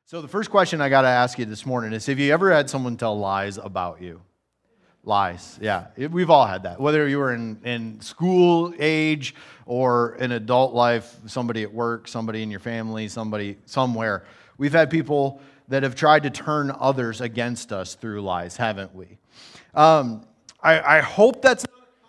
So the first question I got to ask you this morning is, have you ever had someone tell lies about you? Lies, yeah. We've all had that. Whether you were in school age or in adult life, somebody at work, somebody in your family, somebody somewhere. We've had people that have tried to turn others against us through lies, haven't we? I hope that's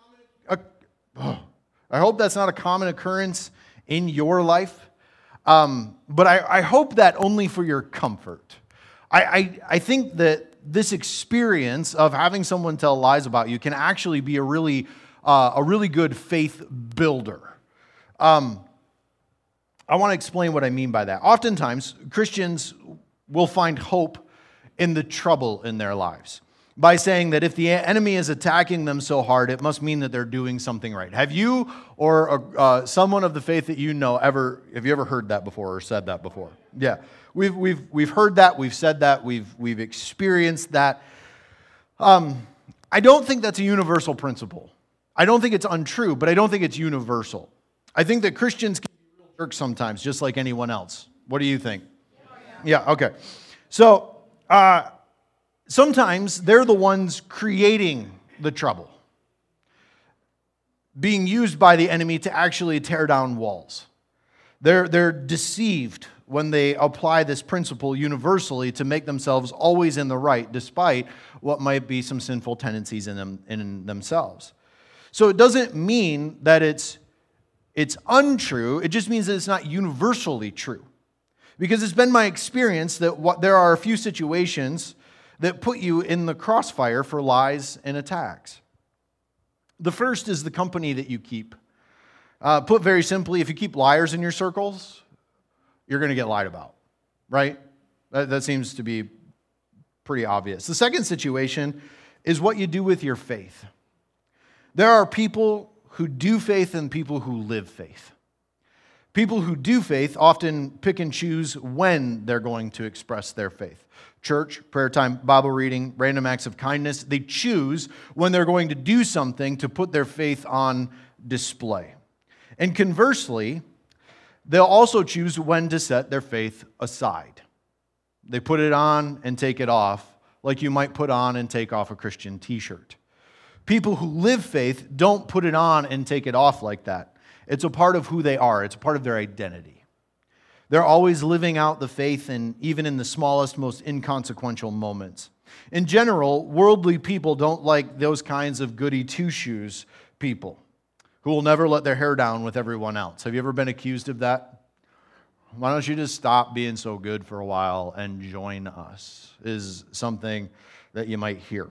not a common occurrence in your life. But I hope that only for your comfort. I think that this experience of having someone tell lies about you can actually be a really good faith builder. I want to explain what I mean by that. Oftentimes, Christians will find hope in the trouble in their lives by saying that if the enemy is attacking them so hard, it must mean that they're doing something right. Have you or someone of the faith that you know have you ever heard that before or said that before? Yeah, we've heard that, we've said that, we've experienced that. I don't think that's a universal principle. I don't think it's untrue, but I don't think it's universal. I think that Christians can be real jerks sometimes, just like anyone else. What do you think? Yeah, okay. So, sometimes they're the ones creating the trouble, being used by the enemy to actually tear down walls. They're deceived when they apply this principle universally to make themselves always in the right, despite what might be some sinful tendencies in themselves. So it doesn't mean that it's untrue. It just means that it's not universally true. Because it's been my experience that there are a few situations that put you in the crossfire for lies and attacks. The first is the company that you keep. Put very simply, if you keep liars in your circles, you're going to get lied about, right? That seems to be pretty obvious. The second situation is what you do with your faith. There are people who do faith and people who live faith. People who do faith often pick and choose when they're going to express their faith. Church, prayer time, Bible reading, random acts of kindness. They choose when they're going to do something to put their faith on display. And conversely, they'll also choose when to set their faith aside. They put it on and take it off, like you might put on and take off a Christian t-shirt. People who live faith don't put it on and take it off like that. It's a part of who they are. It's a part of their identity. They're always living out the faith, and even in the smallest, most inconsequential moments. In general, worldly people don't like those kinds of goody two-shoes people who will never let their hair down with everyone else. Have you ever been accused of that? Why don't you just stop being so good for a while and join us, is something that you might hear.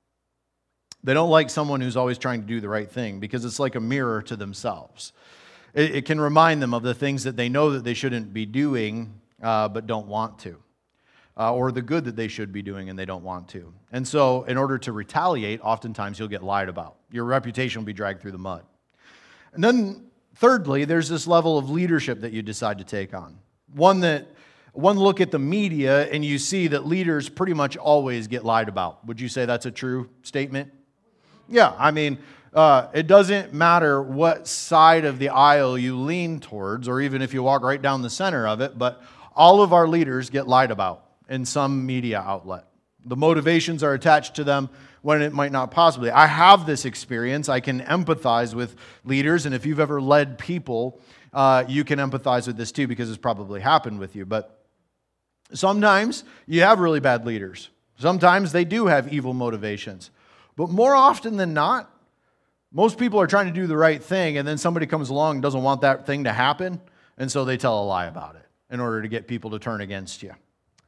They don't like someone who's always trying to do the right thing because it's like a mirror to themselves. It can remind them of the things that they know that they shouldn't be doing but don't want to, or the good that they should be doing and they don't want to. And so in order to retaliate, oftentimes you'll get lied about. Your reputation will be dragged through the mud. And then thirdly, there's this level of leadership that you decide to take on. One look at the media and you see that leaders pretty much always get lied about. Would you say that's a true statement? Yeah, I mean, it doesn't matter what side of the aisle you lean towards, or even if you walk right down the center of it, but all of our leaders get lied about in some media outlet. The motivations are attached to them when it might not possibly. I have this experience. I can empathize with leaders, and if you've ever led people, you can empathize with this too, because it's probably happened with you. But sometimes you have really bad leaders. Sometimes they do have evil motivations. But more often than not, most people are trying to do the right thing, and then somebody comes along and doesn't want that thing to happen, and so they tell a lie about it in order to get people to turn against you.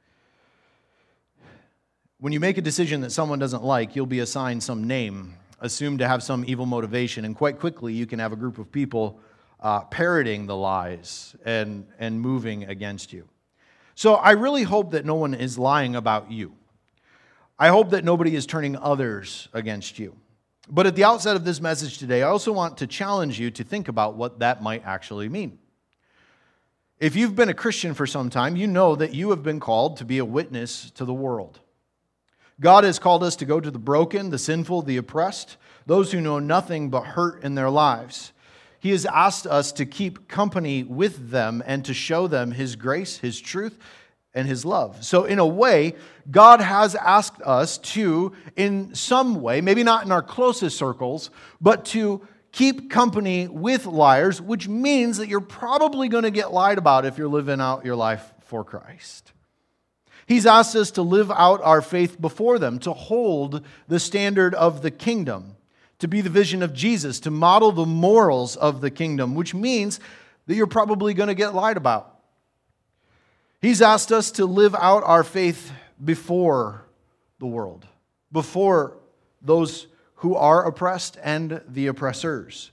When you make a decision that someone doesn't like, you'll be assigned some name, assumed to have some evil motivation, and quite quickly you can have a group of people parroting the lies and moving against you. So I really hope that no one is lying about you. I hope that nobody is turning others against you. But at the outset of this message today, I also want to challenge you to think about what that might actually mean. If you've been a Christian for some time, you know that you have been called to be a witness to the world. God has called us to go to the broken, the sinful, the oppressed, those who know nothing but hurt in their lives. He has asked us to keep company with them and to show them His grace, His truth, and His love. So in a way, God has asked us to, in some way, maybe not in our closest circles, but to keep company with liars, which means that you're probably going to get lied about if you're living out your life for Christ. He's asked us to live out our faith before them, to hold the standard of the kingdom, to be the vision of Jesus, to model the morals of the kingdom, which means that you're probably going to get lied about. He's asked us to live out our faith before the world, before those who are oppressed and the oppressors.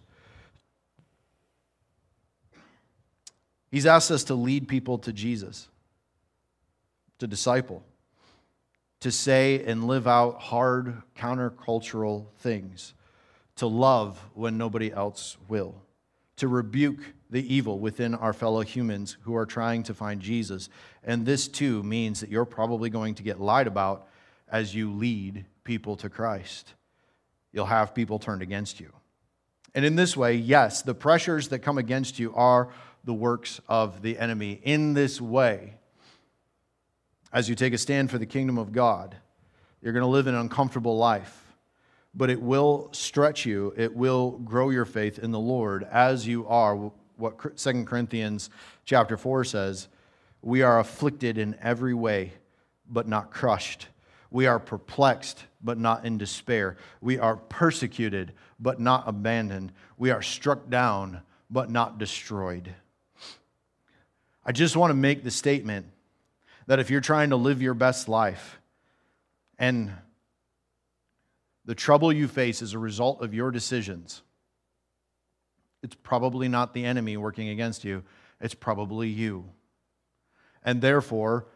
He's asked us to lead people to Jesus, to disciple, to say and live out hard countercultural things, to love when nobody else will, to rebuke the evil within our fellow humans who are trying to find Jesus. And this too means that you're probably going to get lied about as you lead people to Christ. You'll have people turned against you. And in this way, yes, the pressures that come against you are the works of the enemy. In this way, as you take a stand for the kingdom of God, you're going to live an uncomfortable life, but it will stretch you. It will grow your faith in the Lord as you are, what 2 Corinthians chapter 4 says, we are afflicted in every way, but not crushed. We are perplexed, but not in despair. We are persecuted, but not abandoned. We are struck down, but not destroyed. I just want to make the statement that if you're trying to live your best life and the trouble you face is a result of your decisions, it's probably not the enemy working against you. It's probably you. And therefore,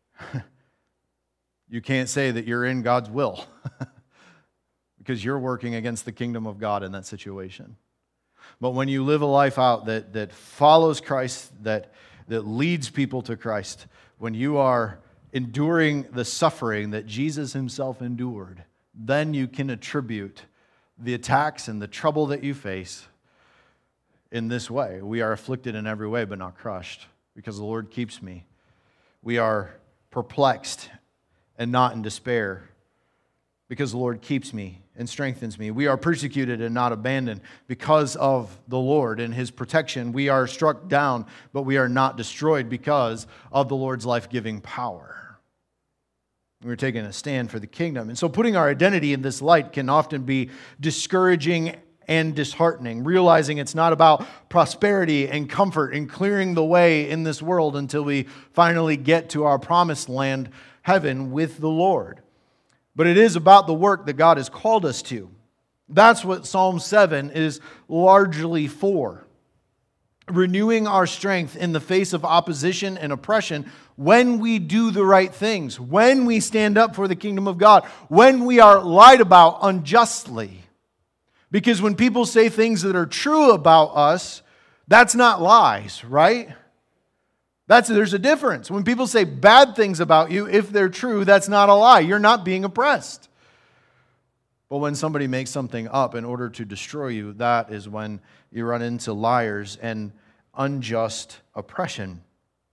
you can't say that you're in God's will because you're working against the kingdom of God in that situation. But when you live a life out that follows Christ, that leads people to Christ, when you are enduring the suffering that Jesus Himself endured, then you can attribute the attacks and the trouble that you face in this way. We are afflicted in every way, but not crushed, because the Lord keeps me. We are perplexed and not in despair, because the Lord keeps me and strengthens me. We are persecuted and not abandoned because of the Lord and His protection. We are struck down, but we are not destroyed because of the Lord's life-giving power. We're taking a stand for the kingdom. And so putting our identity in this light can often be discouraging and disheartening, realizing it's not about prosperity and comfort and clearing the way in this world until we finally get to our promised land, heaven, with the Lord. But it is about the work that God has called us to. That's what Psalm 7 is largely for. Renewing our strength in the face of opposition and oppression when we do the right things, when we stand up for the kingdom of God, when we are lied about unjustly. Because when people say things that are true about us, that's not lies, right? There's a difference. When people say bad things about you, if they're true, that's not a lie. You're not being oppressed. But when somebody makes something up in order to destroy you, that is when you run into liars and unjust oppression.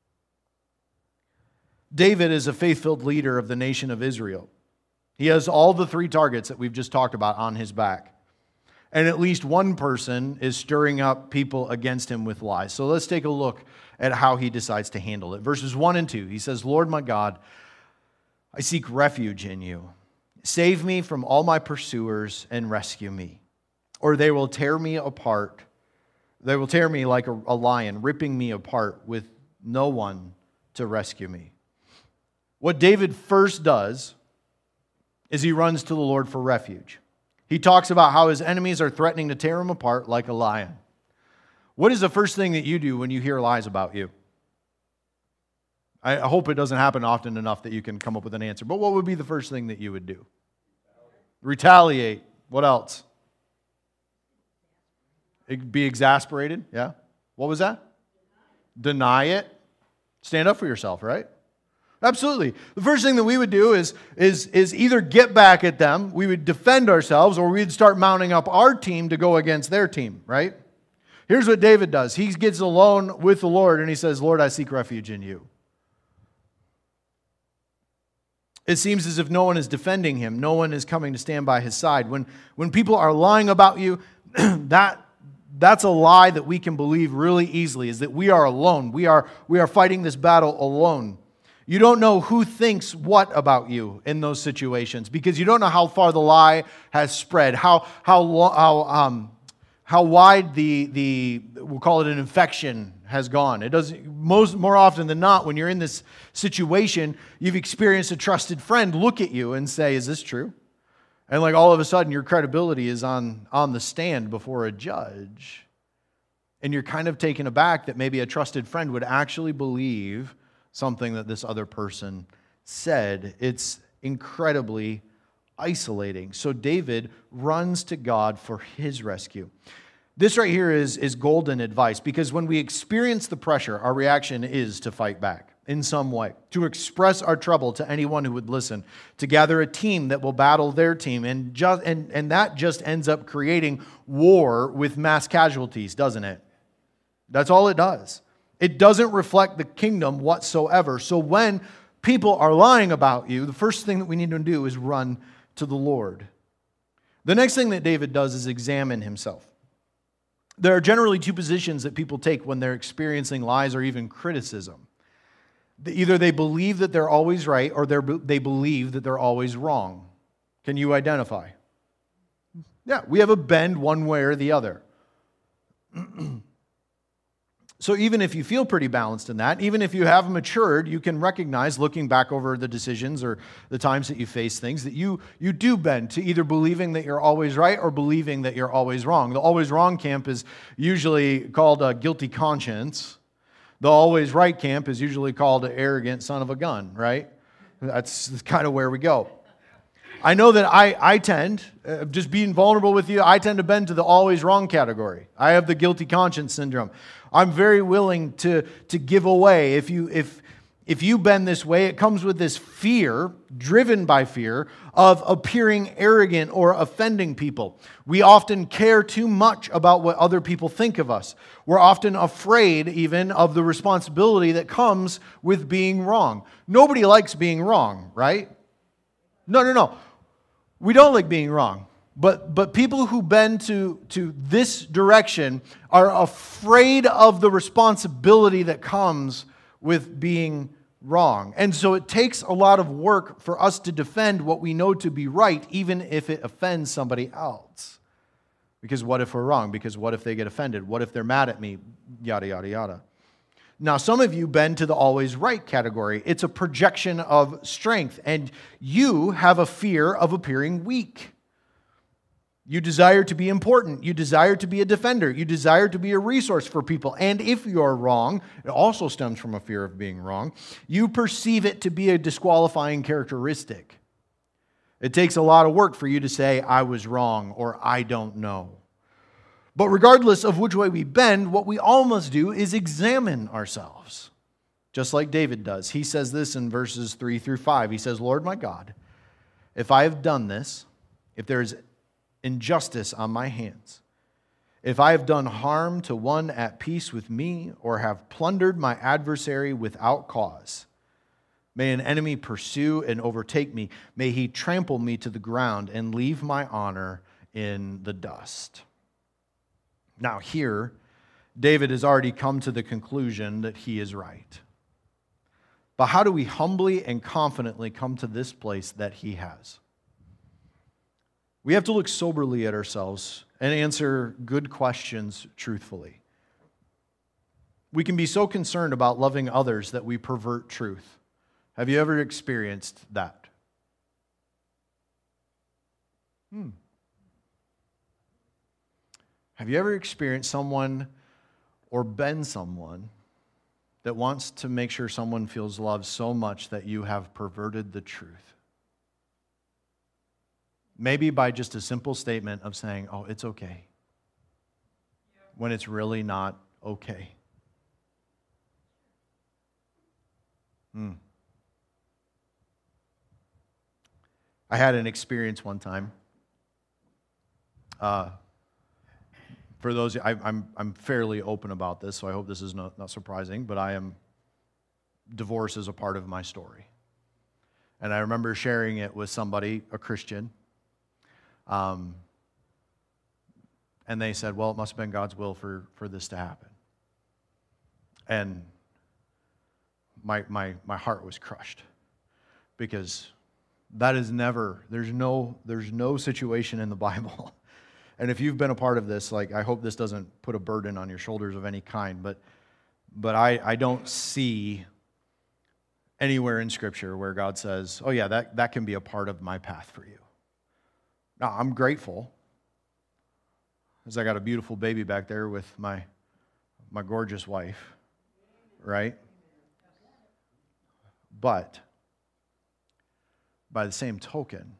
David is a faith-filled leader of the nation of Israel. He has all the three targets that we've just talked about on his back. And at least one person is stirring up people against him with lies. So let's take a look at how he decides to handle it. Verses 1 and 2, he says, Lord my God, I seek refuge in you. Save me from all my pursuers and rescue me, or they will tear me apart. They will tear me like a lion, ripping me apart with no one to rescue me. What David first does is he runs to the Lord for refuge. He talks about how his enemies are threatening to tear him apart like a lion. What is the first thing that you do when you hear lies about you? I hope it doesn't happen often enough that you can come up with an answer. But what would be the first thing that you would do? Retaliate. What else? Be exasperated. Yeah. What was that? Deny it. Stand up for yourself, right? Absolutely. The first thing that we would do is either get back at them, we would defend ourselves, or we'd start mounting up our team to go against their team, right? Here's what David does. He gets alone with the Lord and he says, Lord, I seek refuge in you. It seems as if no one is defending him. No one is coming to stand by his side. When people are lying about you, that's a lie that we can believe really easily, is that we are alone. We are fighting this battle alone. You don't know who thinks what about you in those situations because you don't know how far the lie has spread, how wide the we'll call it an infection has gone. It doesn't more often than not when you're in this situation, you've experienced a trusted friend look at you and say, "Is this true?" And like all of a sudden your credibility is on the stand before a judge. And you're kind of taken aback that maybe a trusted friend would actually believe something that this other person said. It's incredibly isolating. So David runs to God for his rescue. This right here is golden advice, because when we experience the pressure, our reaction is to fight back in some way, to express our trouble to anyone who would listen, to gather a team that will battle their team, and that just ends up creating war with mass casualties, doesn't it? That's all it does. It doesn't reflect the kingdom whatsoever. So when people are lying about you, the first thing that we need to do is run to the Lord. The next thing that David does is examine himself. There are generally two positions that people take when they're experiencing lies or even criticism. Either they believe that they're always right or they believe that they're always wrong. Can you identify? Yeah, we have a bend one way or the other. So even if you feel pretty balanced in that, even if you have matured, you can recognize, looking back over the decisions or the times that you face things, that you do bend to either believing that you're always right or believing that you're always wrong. The always wrong camp is usually called a guilty conscience. The always right camp is usually called an arrogant son of a gun, right? That's kind of where we go. I know that I tend, just being vulnerable with you, I tend to bend to the always wrong category. I have the guilty conscience syndrome. I'm very willing to give away. If you bend this way, it comes with this fear, driven by fear, of appearing arrogant or offending people. We often care too much about what other people think of us. We're often afraid even of the responsibility that comes with being wrong. Nobody likes being wrong, right? No. We don't like being wrong. But people who bend to this direction are afraid of the responsibility that comes with being wrong. And so it takes a lot of work for us to defend what we know to be right, even if it offends somebody else. Because what if we're wrong? Because what if they get offended? What if they're mad at me? Yada, yada, yada. Now, some of you bend to the always right category. It's a projection of strength, and you have a fear of appearing weak. You desire to be important. You desire to be a defender. You desire to be a resource for people. And if you're wrong, it also stems from a fear of being wrong, you perceive it to be a disqualifying characteristic. It takes a lot of work for you to say, I was wrong, or I don't know. But regardless of which way we bend, what we all must do is examine ourselves, just like David does. He says this in verses 3 through 5. He says, Lord my God, if I have done this, if there is injustice on my hands, if I have done harm to one at peace with me, or have plundered my adversary without cause, may an enemy pursue and overtake me. May he trample me to the ground and leave my honor in the dust. Now here, David has already come to the conclusion that he is right. But how do we humbly and confidently come to this place that he has? We have to look soberly at ourselves and answer good questions truthfully. We can be so concerned about loving others that we pervert truth. Have you ever experienced that? Have you ever experienced someone or been someone that wants to make sure someone feels loved so much that you have perverted the truth? Maybe by just a simple statement of saying, oh, it's okay, when it's really not okay. I had an experience one time. For those, I'm fairly open about this, so I hope this is not surprising, but divorce is a part of my story. And I remember sharing it with somebody, a Christian, and they said, well, it must have been God's will for this to happen. And my heart was crushed, because that is never, there's no situation in the Bible. And if you've been a part of this, like, I hope this doesn't put a burden on your shoulders of any kind, but I don't see anywhere in Scripture where God says, oh yeah, that can be a part of my path for you. Now, I'm grateful, as I got a beautiful baby back there with my gorgeous wife, right? But by the same token,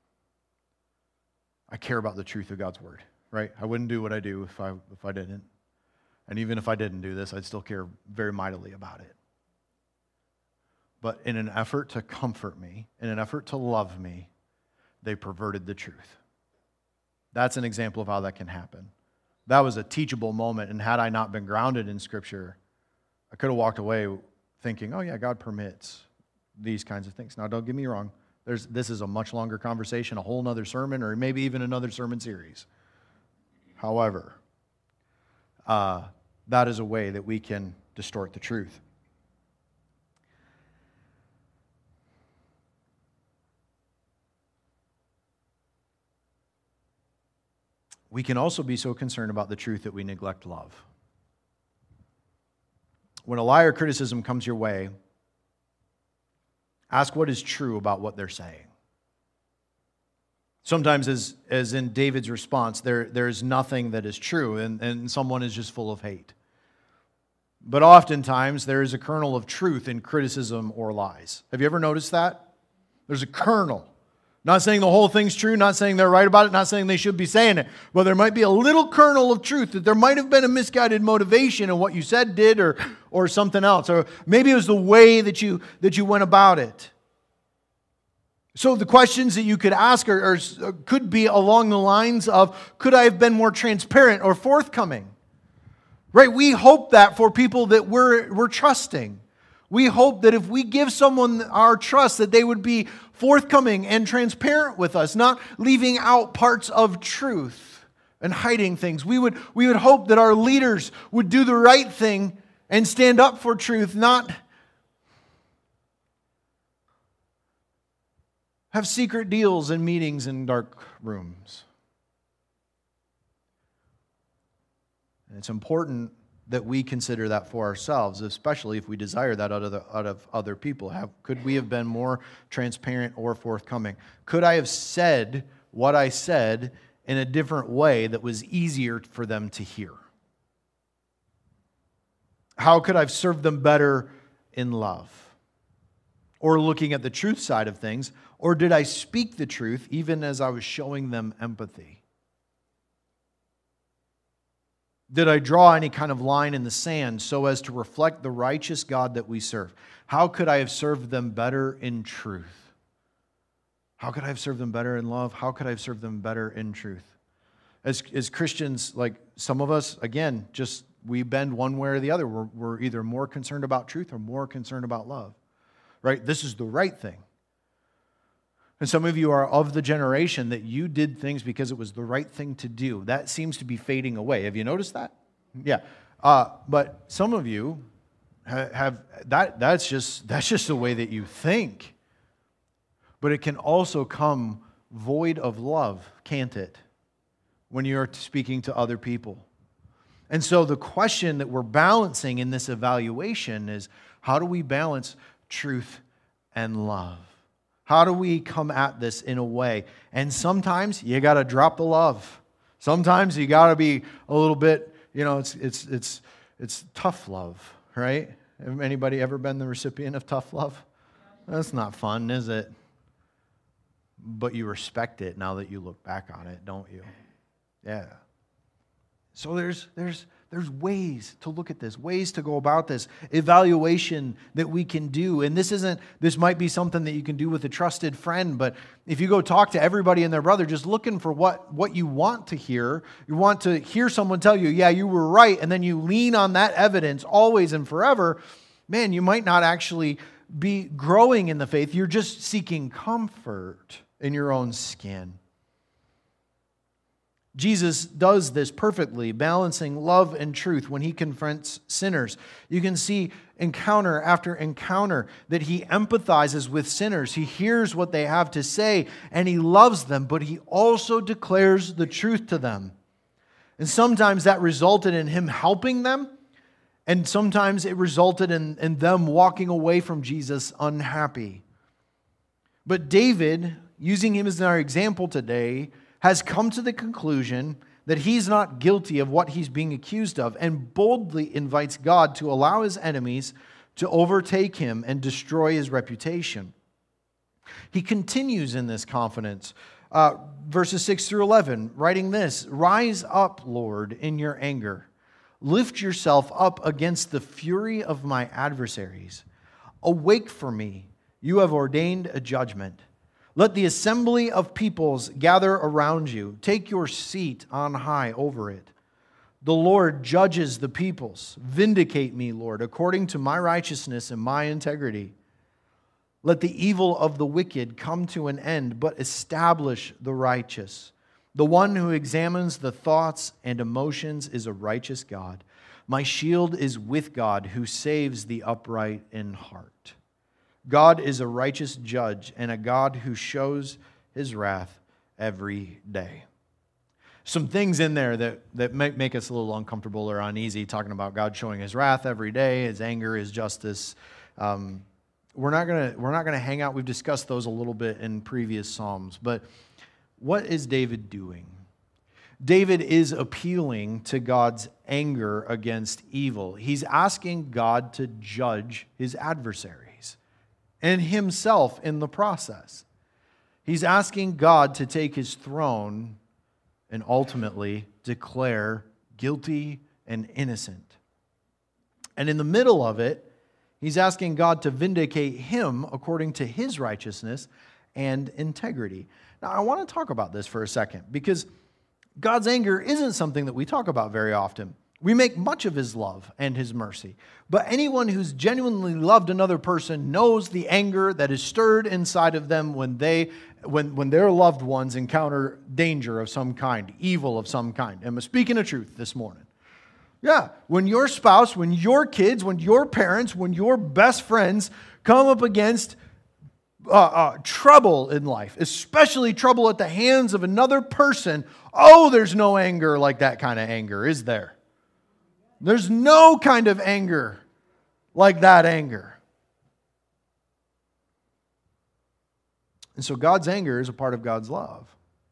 I care about the truth of God's Word, right? I wouldn't do what I do if I didn't. And even if I didn't do this, I'd still care very mightily about it. But in an effort to comfort me, in an effort to love me, they perverted the truth. That's an example of how that can happen. That was a teachable moment, and had I not been grounded in Scripture, I could have walked away thinking, oh yeah, God permits these kinds of things. Now, don't get me wrong. This is a much longer conversation, a whole nother sermon, or maybe even another sermon series. However, that is a way that we can distort the truth. We can also be so concerned about the truth that we neglect love. When a lie or criticism comes your way, ask what is true about what they're saying. Sometimes, as in David's response, there is nothing that is true, and someone is just full of hate. But oftentimes, there is a kernel of truth in criticism or lies. Have you ever noticed that? There's a kernel. Not saying the whole thing's true, not saying they're right about it, not saying they should be saying it. But there might be a little kernel of truth, that there might have been a misguided motivation in what you said, did, or something else. Or maybe it was the way that you went about it. So the questions that you could ask could be along the lines of, could I have been more transparent or forthcoming? Right? We hope that for people that we're trusting. We hope that if we give someone our trust, that they would be forthcoming and transparent with us, not leaving out parts of truth and hiding things. We would hope that our leaders would do the right thing and stand up for truth, not have secret deals and meetings in dark rooms. And it's important that we consider that for ourselves, especially if we desire that out of other people. Could we have been more transparent or forthcoming? Could I have said what I said in a different way that was easier for them to hear? How could I have served them better in love? Or looking at the truth side of things, or did I speak the truth even as I was showing them empathy? Did I draw any kind of line in the sand so as to reflect the righteous God that we serve? How could I have served them better in truth? How could I have served them better in love? How could I have served them better in truth? As Christians, like some of us, again, just we bend one way or the other. We're either more concerned about truth or more concerned about love. Right? This is the right thing. And some of you are of the generation that you did things because it was the right thing to do. That seems to be fading away. Have you noticed that? Yeah. But some of you have that. That's just the way that you think. But it can also come void of love, can't it? When you're speaking to other people. And so the question that we're balancing in this evaluation is, how do we balance truth and love? How do we come at this in a way? And sometimes you got to drop the love. Sometimes you got to be a little bit, it's tough love, right? Have anybody ever been the recipient of tough love? That's not fun, is it? But you respect it now that you look back on it, don't you? Yeah. So there's ways to look at this, ways to go about this, evaluation that we can do. And this might be something that you can do with a trusted friend, but if you go talk to everybody and their brother, just looking for what you want to hear, you want to hear someone tell you, yeah, you were right, and then you lean on that evidence always and forever, man, you might not actually be growing in the faith. You're just seeking comfort in your own skin. Jesus does this perfectly, balancing love and truth when he confronts sinners. You can see encounter after encounter that he empathizes with sinners. He hears what they have to say and he loves them, but he also declares the truth to them. And sometimes that resulted in him helping them, and sometimes it resulted in them walking away from Jesus unhappy. But David, using him as our example today, has come to the conclusion that he's not guilty of what he's being accused of and boldly invites God to allow his enemies to overtake him and destroy his reputation. He continues in this confidence. Verses 6 through 11, writing this, "Rise up, Lord, in your anger. Lift yourself up against the fury of my adversaries. Awake for me, you have ordained a judgment. Let the assembly of peoples gather around you. Take your seat on high over it. The Lord judges the peoples. Vindicate me, Lord, according to my righteousness and my integrity. Let the evil of the wicked come to an end, but establish the righteous. The one who examines the thoughts and emotions is a righteous God. My shield is with God, who saves the upright in heart. God is a righteous judge and a God who shows his wrath every day." Some things in there that make us a little uncomfortable or uneasy, talking about God showing his wrath every day, his anger, his justice. We're not gonna hang out. We've discussed those a little bit in previous Psalms. But what is David doing? David is appealing to God's anger against evil. He's asking God to judge his adversaries and himself in the process. He's asking God to take his throne and ultimately declare guilty and innocent. And in the middle of it, he's asking God to vindicate him according to his righteousness and integrity. Now, I want to talk about this for a second because God's anger isn't something that we talk about very often. We make much of his love and his mercy. But anyone who's genuinely loved another person knows the anger that is stirred inside of them when their loved ones encounter danger of some kind, evil of some kind. I'm speaking the truth this morning. Yeah, when your spouse, when your kids, when your parents, when your best friends come up against trouble in life, especially trouble at the hands of another person, there's no anger like that kind of anger, is there? There's no kind of anger like that anger. And so God's anger is a part of God's love.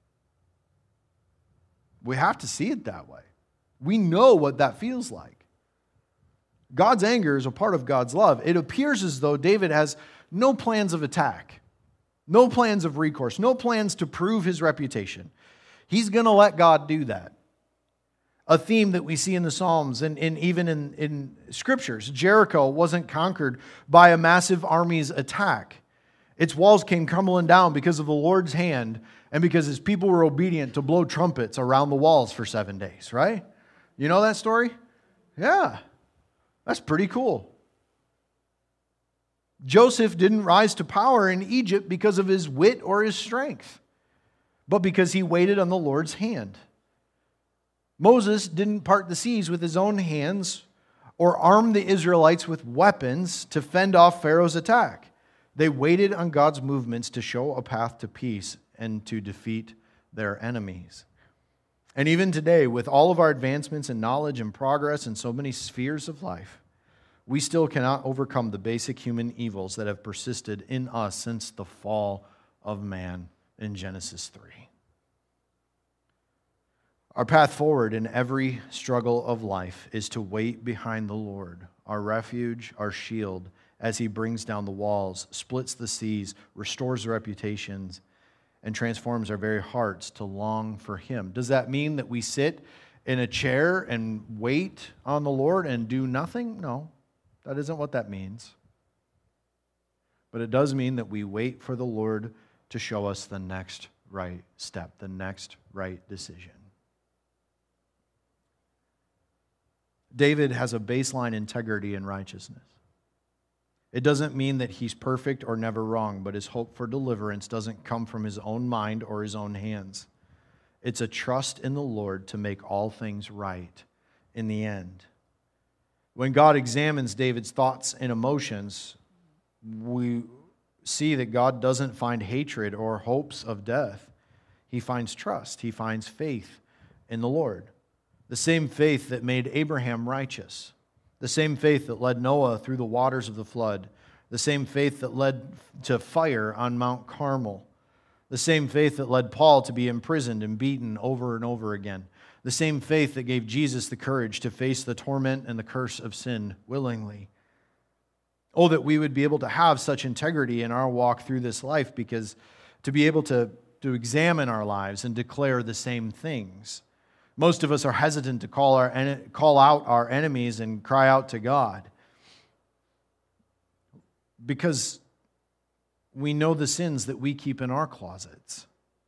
We have to see it that way. We know what that feels like. God's anger is a part of God's love. It appears as though David has no plans of attack, no plans of recourse, no plans to prove his reputation. He's going to let God do that. A theme that we see in the Psalms and even in Scriptures. Jericho wasn't conquered by a massive army's attack. Its walls came crumbling down because of the Lord's hand and because his people were obedient to blow trumpets around the walls for 7 days, right? You know that story? Yeah. That's pretty cool. Joseph didn't rise to power in Egypt because of his wit or his strength, but because he waited on the Lord's hand. Moses didn't part the seas with his own hands or arm the Israelites with weapons to fend off Pharaoh's attack. They waited on God's movements to show a path to peace and to defeat their enemies. And even today, with all of our advancements in knowledge and progress in so many spheres of life, we still cannot overcome the basic human evils that have persisted in us since the fall of man in Genesis 3. Our path forward in every struggle of life is to wait behind the Lord, our refuge, our shield, as he brings down the walls, splits the seas, restores reputations, and transforms our very hearts to long for him. Does that mean that we sit in a chair and wait on the Lord and do nothing? No, that isn't what that means. But it does mean that we wait for the Lord to show us the next right step, the next right decision. David has a baseline integrity and righteousness. It doesn't mean that he's perfect or never wrong, but his hope for deliverance doesn't come from his own mind or his own hands. It's a trust in the Lord to make all things right in the end. When God examines David's thoughts and emotions, we see that God doesn't find hatred or hopes of death. He finds trust. He finds faith in the Lord. The same faith that made Abraham righteous. The same faith that led Noah through the waters of the flood. The same faith that led to fire on Mount Carmel. The same faith that led Paul to be imprisoned and beaten over and over again. The same faith that gave Jesus the courage to face the torment and the curse of sin willingly. Oh, that we would be able to have such integrity in our walk through this life, because to be able to examine our lives and declare the same things. Most of us are hesitant to call out our enemies and cry out to God because we know the sins that we keep in our closets.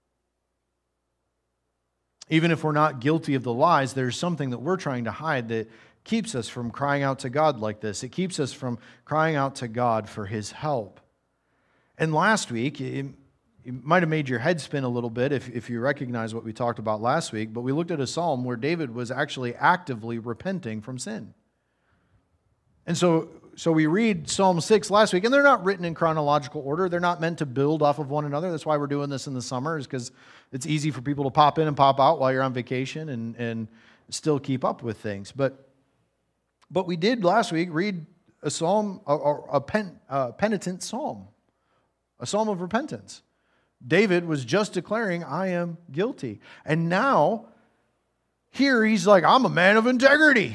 Even if we're not guilty of the lies, there's something that we're trying to hide that keeps us from crying out to God like this. It keeps us from crying out to God for His help. And last week, it might have made your head spin a little bit if you recognize what we talked about last week, but we looked at a psalm where David was actually actively repenting from sin. And so we read Psalm 6 last week, and they're not written in chronological order. They're not meant to build off of one another. That's why we're doing this in the summer, is because it's easy for people to pop in and pop out while you're on vacation and still keep up with things. But we did last week read a psalm, a penitent psalm, a psalm of repentance. David was just declaring, I am guilty. And now, here he's like, I'm a man of integrity.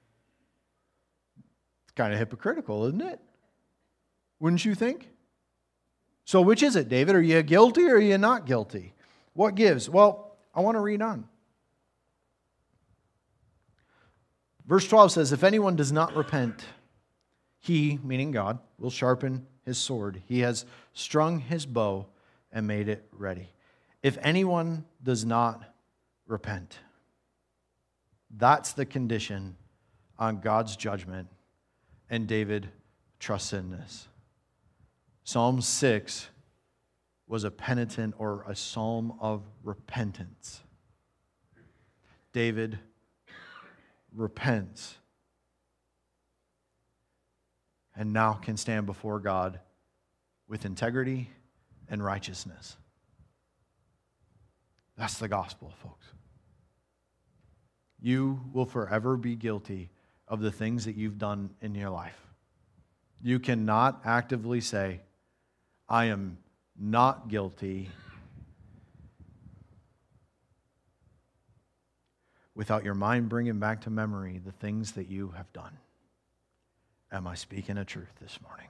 It's kind of hypocritical, isn't it? Wouldn't you think? So which is it, David? Are you guilty or are you not guilty? What gives? Well, I want to read on. Verse 12 says, if anyone does not repent, he, meaning God, will sharpen his sword. He has strung his bow and made it ready. If anyone does not repent, that's the condition on God's judgment, and David trusts in this. Psalm 6 was a penitent or a psalm of repentance. David repents and now can stand before God with integrity and righteousness. That's the gospel, folks. You will forever be guilty of the things that you've done in your life. You cannot actively say, I am not guilty, without your mind bringing back to memory the things that you have done. Am I speaking a truth this morning?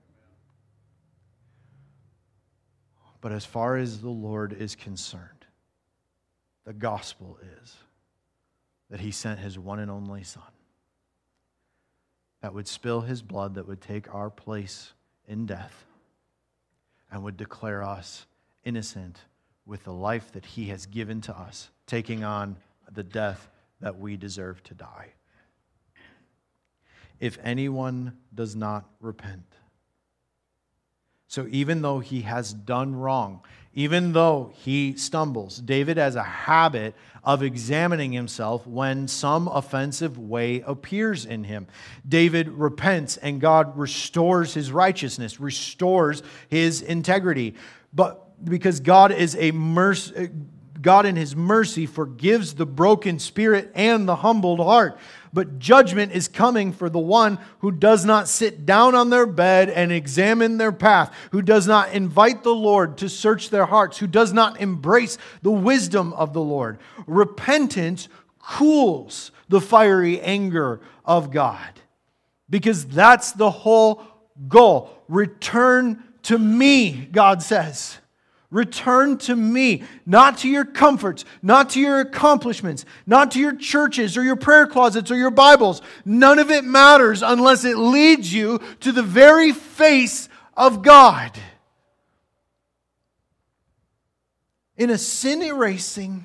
But as far as the Lord is concerned, the gospel is that He sent His one and only Son that would spill His blood, that would take our place in death and would declare us innocent with the life that He has given to us, taking on the death that we deserve to die. If anyone does not repent. So even though he has done wrong, even though he stumbles, David has a habit of examining himself when some offensive way appears in him. David repents and God restores his righteousness, restores his integrity. But because God is God in His mercy forgives the broken spirit and the humbled heart. But judgment is coming for the one who does not sit down on their bed and examine their path, who does not invite the Lord to search their hearts, who does not embrace the wisdom of the Lord. Repentance cools the fiery anger of God, because that's the whole goal. Return to me, God says. Return to me, not to your comforts, not to your accomplishments, not to your churches or your prayer closets or your Bibles. None of it matters unless it leads you to the very face of God. In a sin-erasing,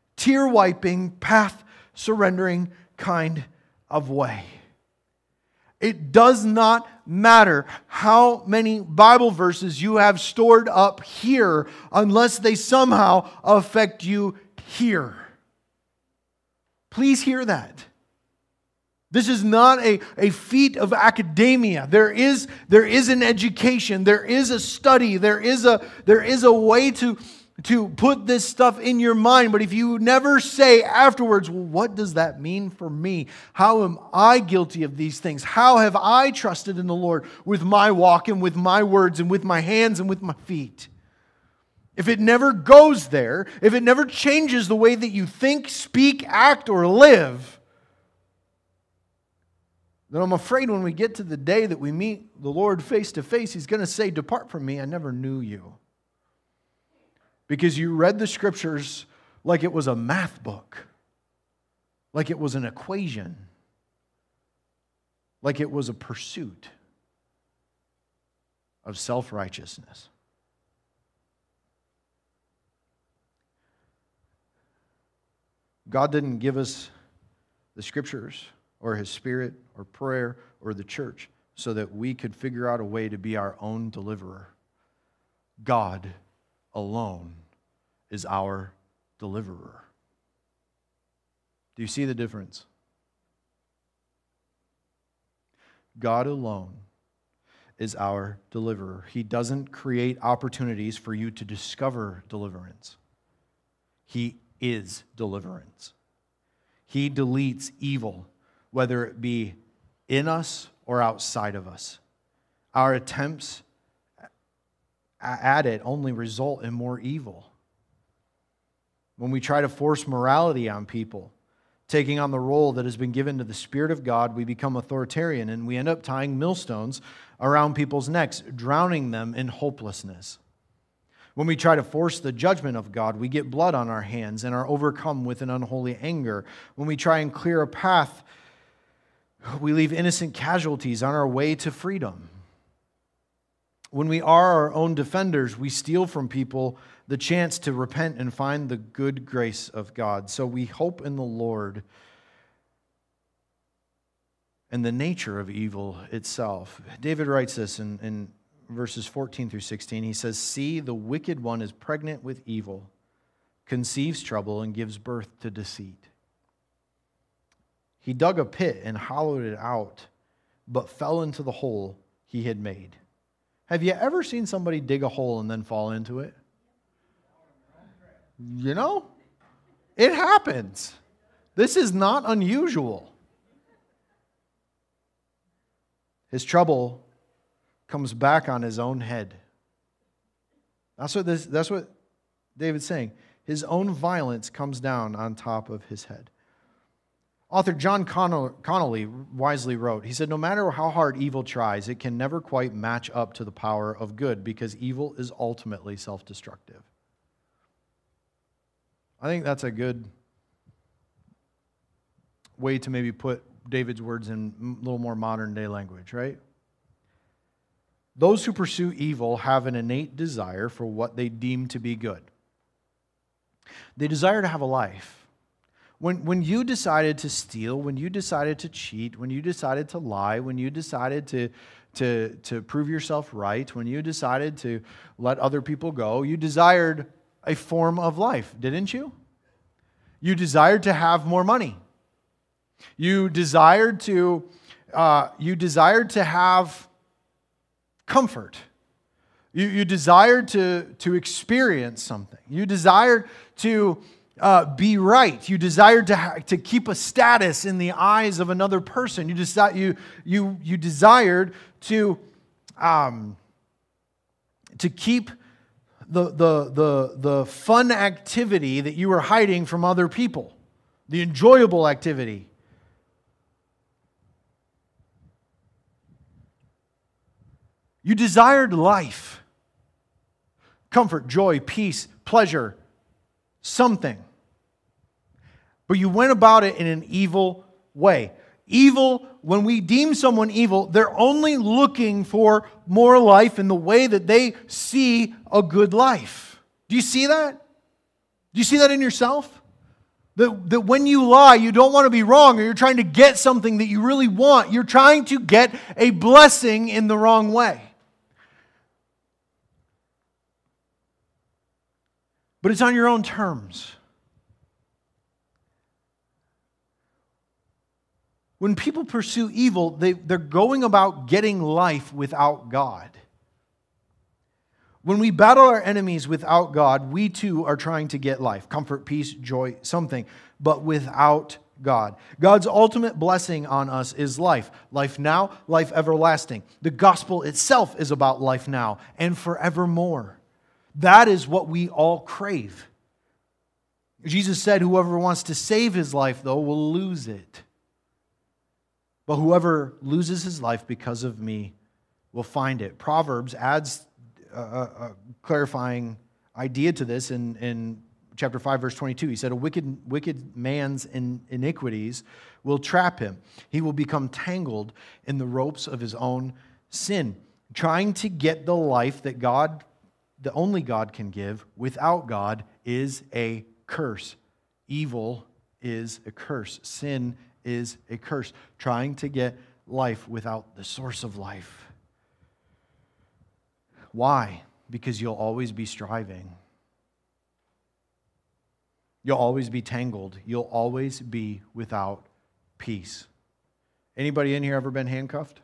tear-wiping, path-surrendering kind of way. It does not matter how many Bible verses you have stored up here unless they somehow affect you here. Please hear that. This is not a feat of academia. There is an education. There is a study. There is a way to put this stuff in your mind. But if you never say afterwards, well, what does that mean for me? How am I guilty of these things? How have I trusted in the Lord with my walk and with my words and with my hands and with my feet? If it never goes there, if it never changes the way that you think, speak, act, or live, then I'm afraid when we get to the day that we meet the Lord face to face, He's going to say, "Depart from me, I never knew you." Because you read the Scriptures like it was a math book, like it was an equation, like it was a pursuit of self-righteousness. God didn't give us the Scriptures or His Spirit or prayer or the church so that we could figure out a way to be our own deliverer. God alone is our deliverer. Do you see the difference? God alone is our deliverer. He doesn't create opportunities for you to discover deliverance. He is deliverance. He deletes evil, whether it be in us or outside of us. Our attempts at it only result in more evil. When we try to force morality on people, taking on the role that has been given to the Spirit of God, we become authoritarian and we end up tying millstones around people's necks, drowning them in hopelessness. When we try to force the judgment of God, we get blood on our hands and are overcome with an unholy anger. When we try and clear a path, we leave innocent casualties on our way to freedom. When we are our own defenders, we steal from people the chance to repent and find the good grace of God. So we hope in the Lord and the nature of evil itself. David writes this in verses 14 through 16. He says, "See, the wicked one is pregnant with evil, conceives trouble, and gives birth to deceit. He dug a pit and hollowed it out, but fell into the hole he had made." Have you ever seen somebody dig a hole and then fall into it? You know, it happens. This is not unusual. His trouble comes back on his own head. That's what David's saying. His own violence comes down on top of his head. Author John Connolly wisely wrote, he said, "No matter how hard evil tries, it can never quite match up to the power of good because evil is ultimately self-destructive." I think that's a good way to maybe put David's words in a little more modern day language, right? Those who pursue evil have an innate desire for what they deem to be good. They desire to have a life. When you decided to steal, when you decided to cheat, when you decided to lie, when you decided to prove yourself right, when you decided to let other people go, you desired a form of life, didn't you? You desired to have more money. You desired to have comfort. You desired to experience something. You desired to be right. You desired to keep a status in the eyes of another person. You desired to keep the fun activity that you were hiding from other people, the enjoyable activity. You desired life, comfort, joy, peace, pleasure, something. But you went about it in an evil way. Evil, when we deem someone evil, they're only looking for more life in the way that they see a good life. Do you see that? Do you see that in yourself? That when you lie, you don't want to be wrong, or you're trying to get something that you really want. You're trying to get a blessing in the wrong way. But it's on your own terms. When people pursue evil, they're going about getting life without God. When we battle our enemies without God, we too are trying to get life, comfort, peace, joy, something, but without God. God's ultimate blessing on us is life. Life now, life everlasting. The gospel itself is about life now and forevermore. That is what we all crave. Jesus said, whoever wants to save his life, though, will lose it. But whoever loses his life because of me will find it. Proverbs adds a clarifying idea to this in chapter 5, verse 22. He said, a wicked man's iniquities will trap him. He will become tangled in the ropes of his own sin, trying to get the life that God, the only God can give, without God is a curse. Evil is a curse. Sin is a curse. Trying to get life without the source of life. Why? Because you'll always be striving. You'll always be tangled. You'll always be without peace. Anybody in here ever been handcuffed?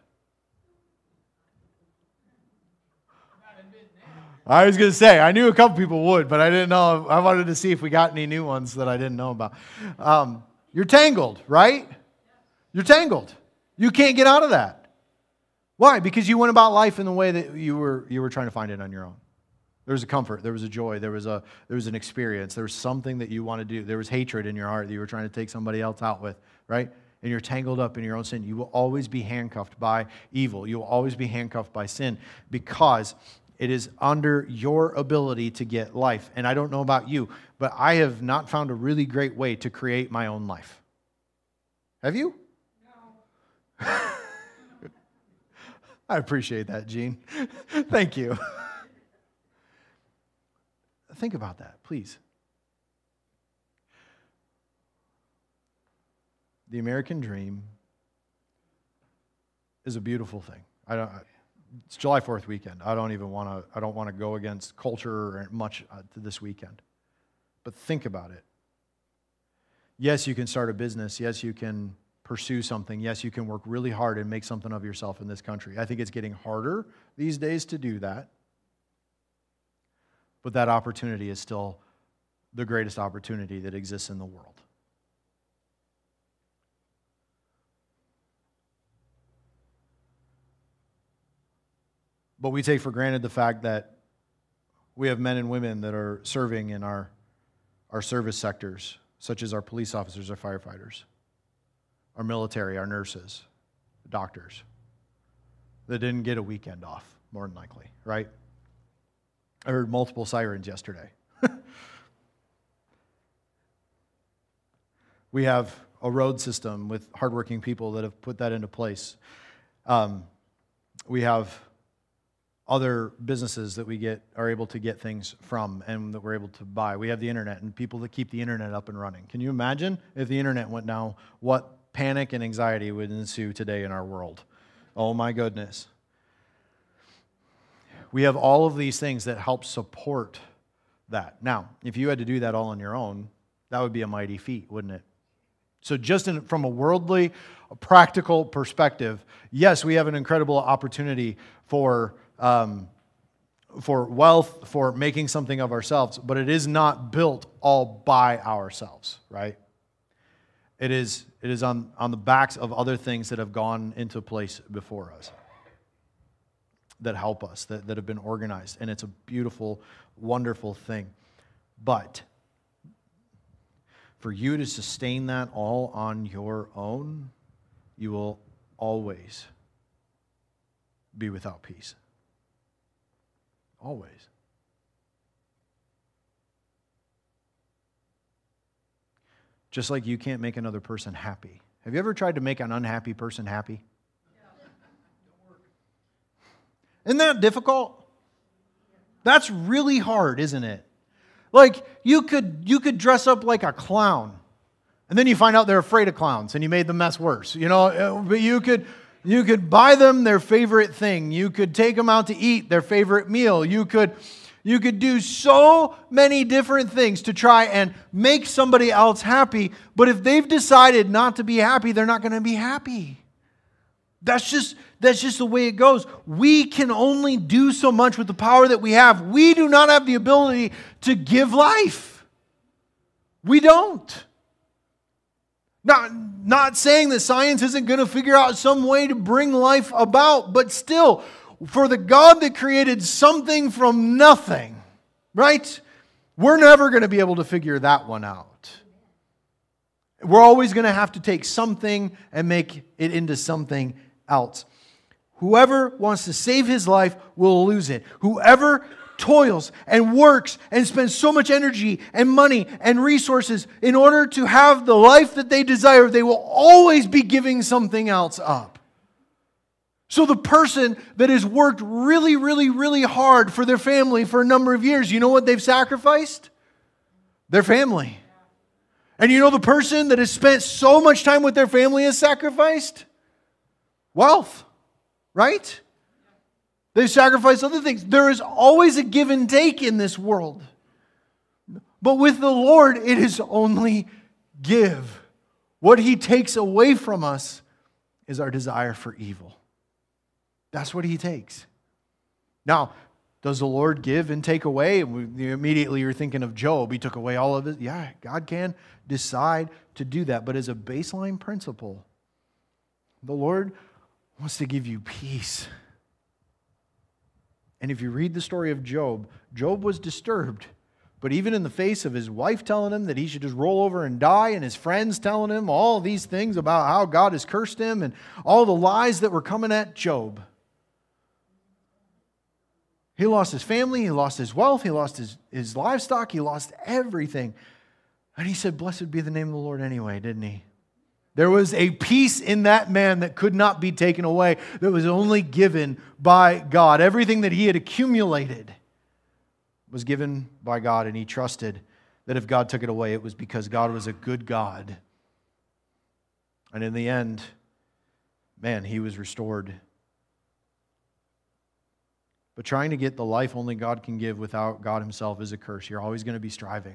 I was going to say, I knew a couple people would, but I didn't know. I wanted to see if we got any new ones that I didn't know about. You're tangled, right? You're tangled. You can't get out of that. Why? Because you went about life in the way that you were trying to find it on your own. There was a comfort, there was a joy, there was an experience, there was something that you wanted to do. There was hatred in your heart that you were trying to take somebody else out with, right? And you're tangled up in your own sin. You will always be handcuffed by evil. You will always be handcuffed by sin because it is under your ability to get life. And I don't know about you, but I have not found a really great way to create my own life. Have you? No. I appreciate that, Gene. Thank you. Think about that, please. The American dream is a beautiful thing. It's July 4th weekend. I don't want to go against culture or much this weekend. But think about it. Yes, you can start a business. Yes, you can pursue something. Yes, you can work really hard and make something of yourself in this country. I think it's getting harder these days to do that. But that opportunity is still the greatest opportunity that exists in the world. But we take for granted the fact that we have men and women that are serving in our service sectors, such as our police officers, our firefighters, our military, our nurses, doctors, that didn't get a weekend off, more than likely, right? I heard multiple sirens yesterday. We have a road system with hardworking people that have put that into place. We have other businesses that we are able to get things from and that we're able to buy. We have the internet and people that keep the internet up and running. Can you imagine if the internet went down, what panic and anxiety would ensue today in our world? Oh my goodness. We have all of these things that help support that. Now, if you had to do that all on your own, that would be a mighty feat, wouldn't it? So just from a worldly, practical perspective, yes, we have an incredible opportunity for wealth, for making something of ourselves, but it is not built all by ourselves, right? It is on the backs of other things that have gone into place before us, that help us, that have been organized. And it's a beautiful, wonderful thing. But for you to sustain that all on your own, you will always be without peace. Always. Just like you can't make another person happy. Have you ever tried to make an unhappy person happy? Isn't that difficult? That's really hard, isn't it? Like, you could dress up like a clown And then you find out they're afraid of clowns and you made the mess worse. But you could buy them their favorite thing. You could take them out to eat their favorite meal. You could do so many different things to try and make somebody else happy. But if they've decided not to be happy, they're not going to be happy. That's just the way it goes. We can only do so much with the power that we have. We do not have the ability to give life. We don't. Not saying that science isn't going to figure out some way to bring life about, but still, for the God that created something from nothing, right? We're never going to be able to figure that one out. We're always going to have to take something and make it into something else. Whoever wants to save his life will lose it. Whoever toils and works and spends so much energy and money and resources in order to have the life that they desire, they will always be giving something else up. So the person that has worked really, really, really hard for their family for a number of years, you know what they've sacrificed? Their family. And you know the person that has spent so much time with their family has sacrificed? Wealth, right? They've sacrificed other things. There is always a give and take in this world. But with the Lord, it is only give. What He takes away from us is our desire for evil. That's what He takes. Now, does the Lord give and take away? Immediately you're thinking of Job. He took away all of it. Yeah, God can decide to do that. But as a baseline principle, the Lord wants to give you peace. And if you read the story of Job, Job was disturbed. But even in the face of his wife telling him that he should just roll over and die, and his friends telling him all these things about how God has cursed him, and all the lies that were coming at Job, he lost his family, he lost his wealth, he lost his livestock, he lost everything. And he said, "Blessed be the name of the Lord," anyway, didn't he? There was a peace in that man that could not be taken away, that was only given by God. Everything that he had accumulated was given by God, and he trusted that if God took it away, it was because God was a good God. And in the end, man, he was restored. But trying to get the life only God can give without God Himself is a curse. You're always going to be striving.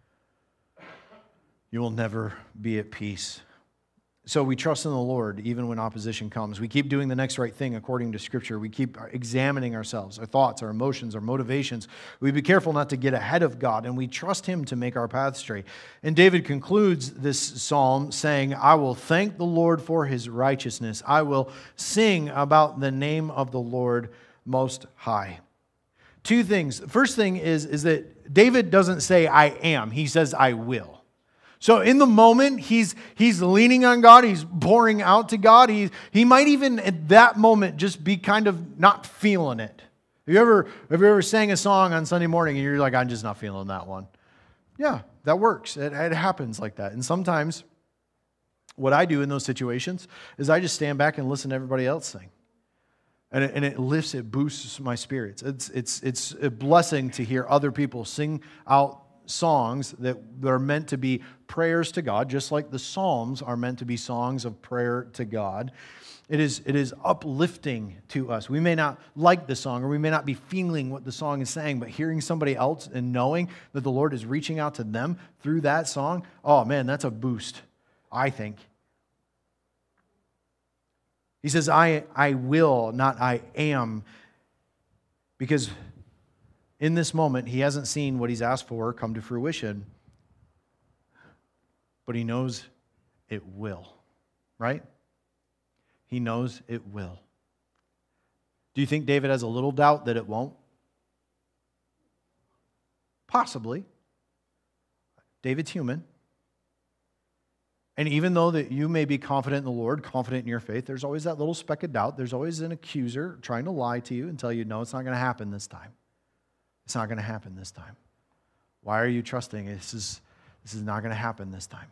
You will never be at peace. So we trust in the Lord even when opposition comes. We keep doing the next right thing according to Scripture. We keep examining ourselves, our thoughts, our emotions, our motivations. We be careful not to get ahead of God, and we trust Him to make our path straight. And David concludes this psalm saying, "I will thank the Lord for His righteousness. I will sing about the name of the Lord Most High." Two things. The first thing is that David doesn't say, "I am." He says, "I will." So in the moment, he's leaning on God. He's pouring out to God. He might even at that moment just be kind of not feeling it. Have you ever sang a song on Sunday morning and you're like, "I'm just not feeling that one"? Yeah, that works. It happens like that. And sometimes what I do in those situations is I just stand back and listen to everybody else sing. And it lifts, it boosts my spirits. It's a blessing to hear other people sing out songs that are meant to be prayers to God, just like the Psalms are meant to be songs of prayer to God. It is uplifting to us. We may not like the song, or we may not be feeling what the song is saying, but hearing somebody else and knowing that the Lord is reaching out to them through that song, oh man, that's a boost, I think. He says, I will, not I am, because in this moment, he hasn't seen what he's asked for come to fruition, but he knows it will, right? He knows it will. Do you think David has a little doubt that it won't? Possibly. David's human. And even though that you may be confident in the Lord, confident in your faith, there's always that little speck of doubt. There's always an accuser trying to lie to you and tell you, no, it's not going to happen this time. It's not going to happen this time. Why are you trusting? This is not going to happen this time.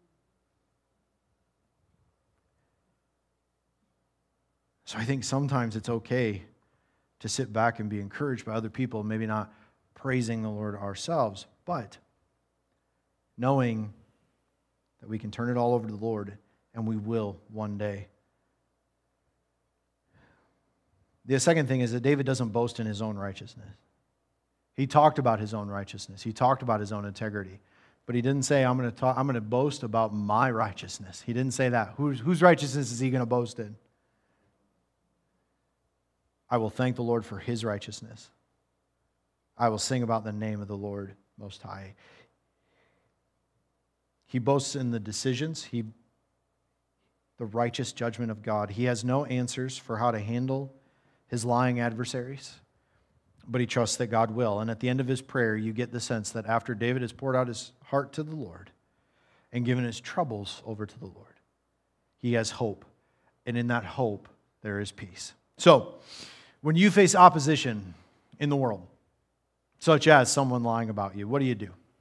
So I think sometimes it's okay to sit back and be encouraged by other people, maybe not praising the Lord ourselves, but knowing that we can turn it all over to the Lord, and we will one day. The second thing is that David doesn't boast in his own righteousness. He talked about his own righteousness. He talked about his own integrity. But he didn't say, I'm going to boast about my righteousness. He didn't say that. Whose righteousness is he going to boast in? I will thank the Lord for his righteousness. I will sing about the name of the Lord Most High. He boasts in the decisions, the righteous judgment of God. He has no answers for how to handle his lying adversaries, but he trusts that God will. And at the end of his prayer, you get the sense that after David has poured out his heart to the Lord and given his troubles over to the Lord, he has hope. And in that hope, there is peace. So, when you face opposition in the world, such as someone lying about you, what do?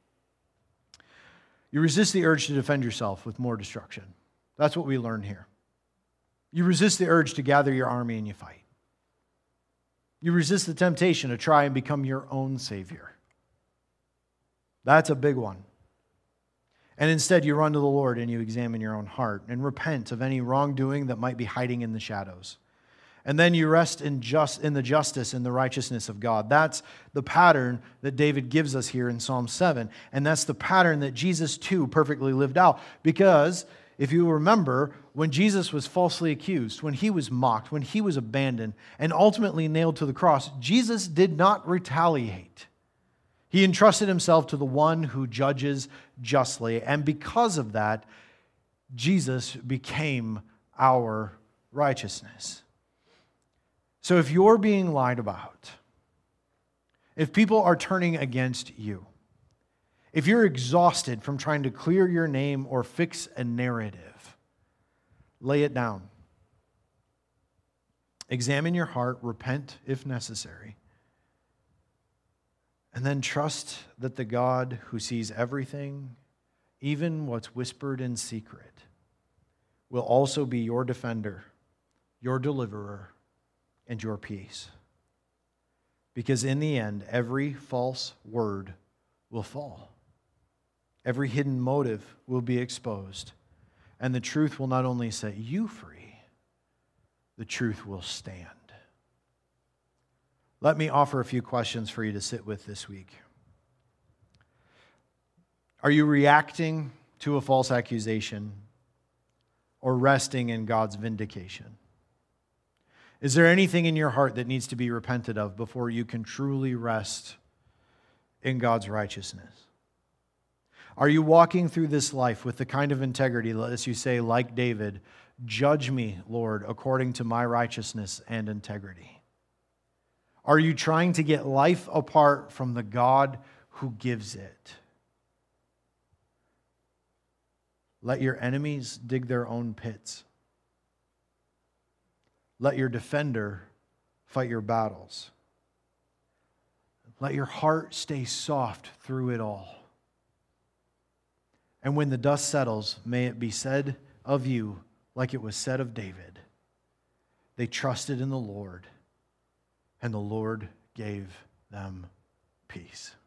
You resist the urge to defend yourself with more destruction. That's what we learn here. You resist the urge to gather your army and you fight. You resist the temptation to try and become your own savior. That's a big one. And instead, you run to the Lord and you examine your own heart and repent of any wrongdoing that might be hiding in the shadows. And then you rest in the justice and the righteousness of God. That's the pattern that David gives us here in Psalm 7. And that's the pattern that Jesus, too, perfectly lived out. Because if you remember, when Jesus was falsely accused, when he was mocked, when he was abandoned, and ultimately nailed to the cross, Jesus did not retaliate. He entrusted himself to the one who judges justly. And because of that, Jesus became our righteousness. So if you're being lied about, if people are turning against you, if you're exhausted from trying to clear your name or fix a narrative, lay it down. Examine your heart, repent if necessary, and then trust that the God who sees everything, even what's whispered in secret, will also be your defender, your deliverer, and your peace. Because in the end, every false word will fall. Every hidden motive will be exposed. And the truth will not only set you free, the truth will stand. Let me offer a few questions for you to sit with this week. Are you reacting to a false accusation or resting in God's vindication? Is there anything in your heart that needs to be repented of before you can truly rest in God's righteousness? Are you walking through this life with the kind of integrity, as you say, like David, judge me, Lord, according to my righteousness and integrity? Are you trying to get life apart from the God who gives it? Let your enemies dig their own pits. Let your defender fight your battles. Let your heart stay soft through it all. And when the dust settles, may it be said of you, like it was said of David, they trusted in the Lord, and the Lord gave them peace.